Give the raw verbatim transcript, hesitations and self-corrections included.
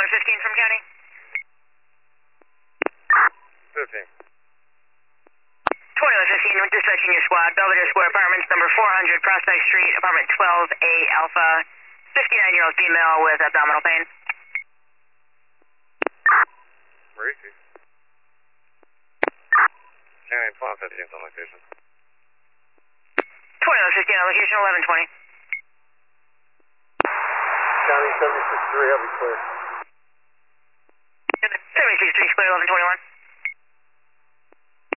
fifteen from county. fifteen. twenty-one fifteen, dispatching your squad. Belvedere Square Apartments, number four hundred Prospect Street, apartment twelve A Alpha. fifty-nine-year-old female with abdominal pain. Maurice. County twelve fifteen on location. twenty-one fifteen on location, eleven twenty. County seventy-six three, heavy clear. seventy-six three, clear, eleven twenty-one.